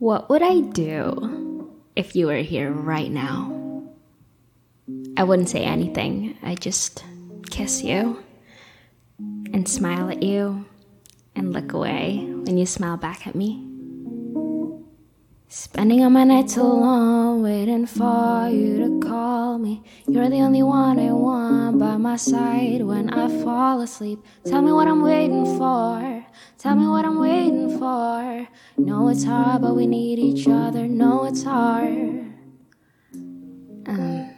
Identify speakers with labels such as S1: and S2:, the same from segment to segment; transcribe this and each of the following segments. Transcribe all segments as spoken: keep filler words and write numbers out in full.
S1: What would I do if you were here right now? I wouldn't say anything. I'd just kiss you and smile at you and look away when you smile back at me. Spending all my nights alone, waiting for you to call me. You're the only one I want by my side when I fall asleep. Tell me what I'm waiting for. Tell me what I'm waiting for. Know it's hard, but we need each other. Know it's hard. Um,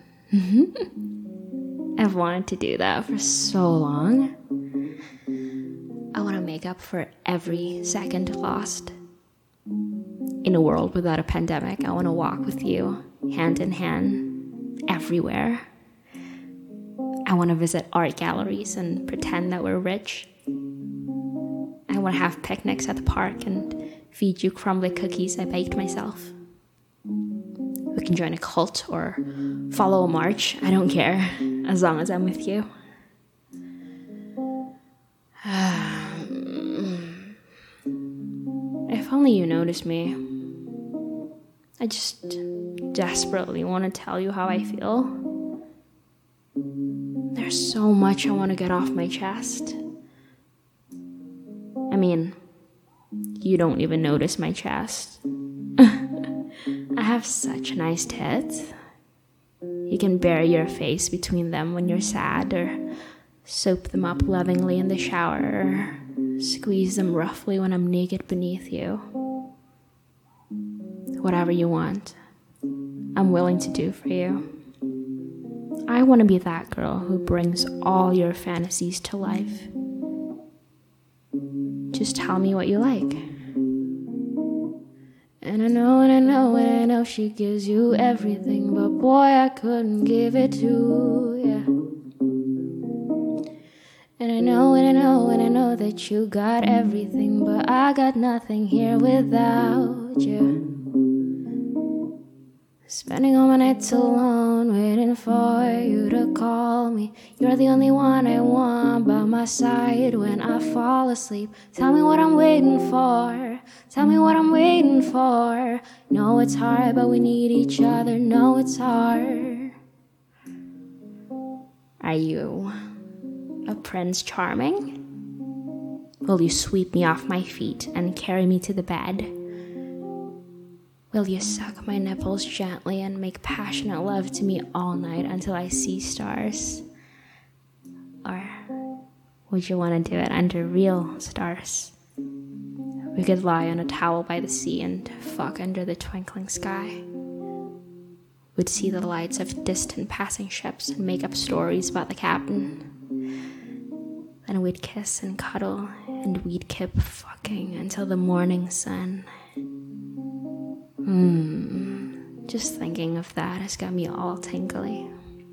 S1: I've wanted to do that for so long. I want to make up for every second lost. In a world without a pandemic, I want to walk with you, hand in hand, everywhere. I want to visit art galleries and pretend that we're rich. I want to have picnics at the park and feed you crumbly cookies I baked myself. We can join a cult or follow a march. I don't care, as long as I'm with you. If only you noticed me. I just desperately want to tell you how I feel. There's so much I want to get off my chest. I mean, you don't even notice my chest. I have such nice tits. You can bury your face between them when you're sad, or soap them up lovingly in the shower, or squeeze them roughly when I'm naked beneath you. Whatever you want, I'm willing to do for you. I want to be that girl who brings all your fantasies to life. Just tell me what you like. And I know, and I know, and I know she gives you everything, but boy, I couldn't give it to you. And I know, and I know, and I know that you got everything, but I got nothing here without you. Spending all my nights alone, waiting for you to call me. You're the only one I want by my side when I fall asleep. Tell me what I'm waiting for. Tell me what I'm waiting for. Know it's hard, but we need each other. Know it's hard. Are you a Prince Charming? Will you sweep me off my feet and carry me to the bed? Will you suck my nipples gently and make passionate love to me all night until I see stars? Or would you want to do it under real stars? We could lie on a towel by the sea and fuck under the twinkling sky. We'd see the lights of distant passing ships and make up stories about the captain. Then we'd kiss and cuddle, and we'd keep fucking until the morning sun. Hmm, just thinking of that has got me all tingly.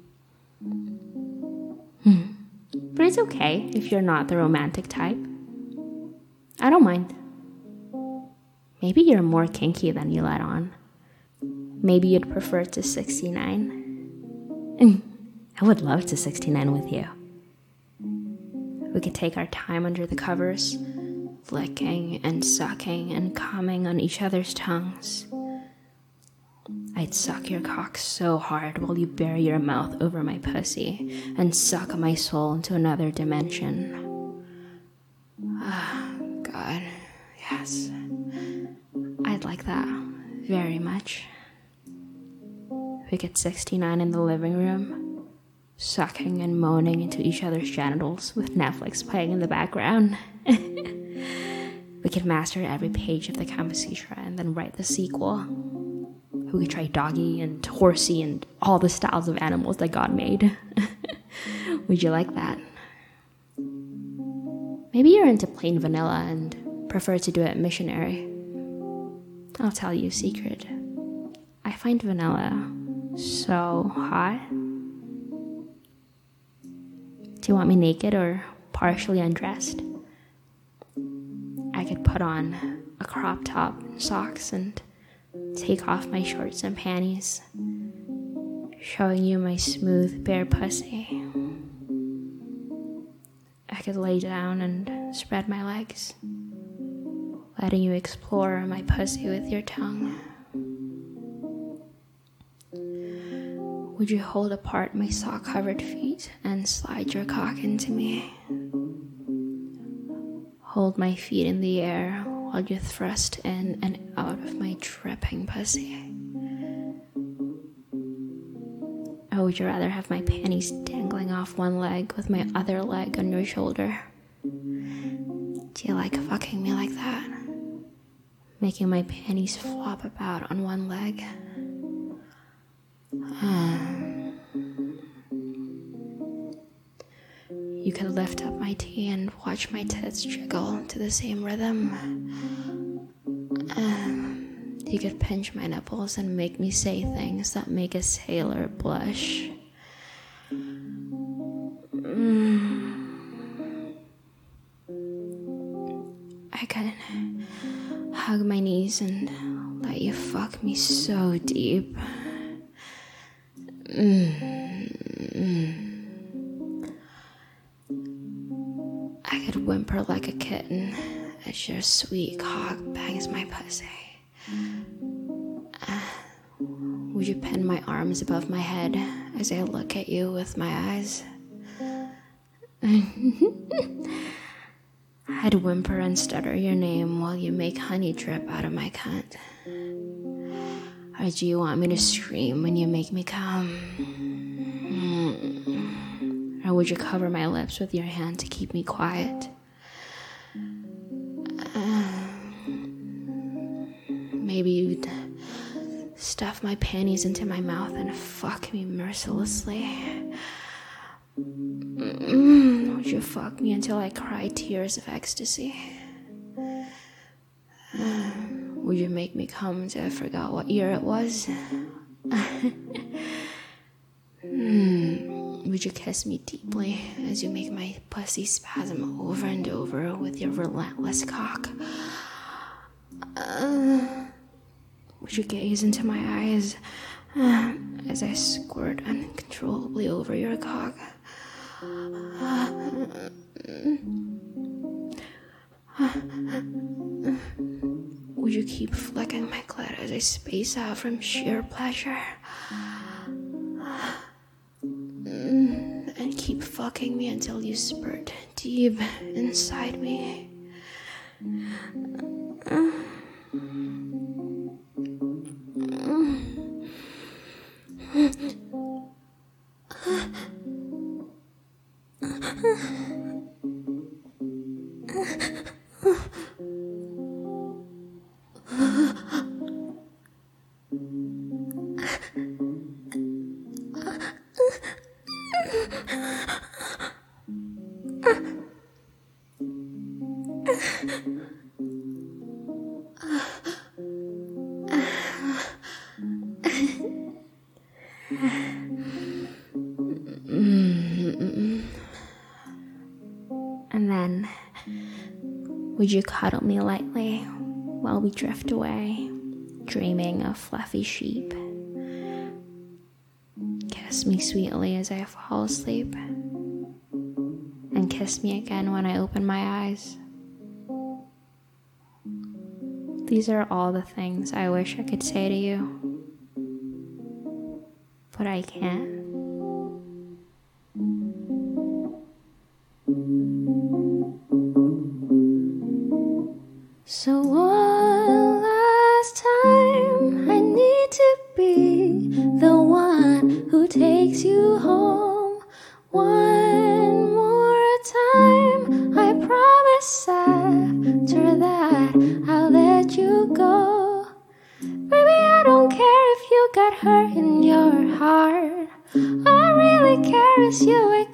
S1: Hmm. But it's okay if you're not the romantic type. I don't mind. Maybe you're more kinky than you let on. Maybe you'd prefer to sixty-nine. I would love to sixty-nine with you. We could take our time under the covers, licking and sucking and coming on each other's tongues. I'd suck your cock so hard while you bury your mouth over my pussy and suck my soul into another dimension. Ah, oh, God, yes. I'd like that very much. We get sixty-nine in the living room, sucking and moaning into each other's genitals with Netflix playing in the background. We could master every page of the Kama Sutra and then write the sequel. We could try doggy and horsey and all the styles of animals that God made. Would you like that? Maybe you're into plain vanilla and prefer to do it missionary. I'll tell you a secret. I find vanilla so hot. Do you want me naked or partially undressed? I could put on a crop top and socks and take off my shorts and panties, showing you my smooth, bare pussy. I could lay down and spread my legs, letting you explore my pussy with your tongue. Would you hold apart my sock-covered feet and slide your cock into me? Hold my feet in the air while you thrust in and out of my dripping pussy. Or would you rather have my panties dangling off one leg with my other leg on your shoulder? Do you like fucking me like that? Making my panties flop about on one leg? You could lift up my tee and watch my tits jiggle to the same rhythm. Um, you could pinch my nipples and make me say things that make a sailor blush. Mm. I could hug my knees and let you fuck me so deep. Mm. I could whimper like a kitten as your sweet cock bangs my pussy. Uh, would you pin my arms above my head as I look at you with my eyes? I'd whimper and stutter your name while you make honey drip out of my cunt. Or do you want me to scream when you make me come? Mm. Or would you cover my lips with your hand to keep me quiet? Uh, maybe you'd stuff my panties into my mouth and fuck me mercilessly. Mm. Would you fuck me until I cry tears of ecstasy? Uh, would you make me come until I forgot what year it was? mm. Would you kiss me deeply as you make my pussy spasm over and over with your relentless cock? Uh, would you gaze into my eyes uh, as I squirt uncontrollably over your cock? Uh, Would you keep flicking my clit as I space out from sheer pleasure? And keep fucking me until you spurt deep inside me. And then, would you cuddle me lightly while we drift away, dreaming of fluffy sheep? Kiss me sweetly as I fall asleep, and kiss me again when I open my eyes. These are all the things I wish I could say to you, but I can't. So one last time, I need to be the one who takes you home. One more time, I promise after that I'll let you go. Baby, I don't care if you got hurt in your heart. All I really care is you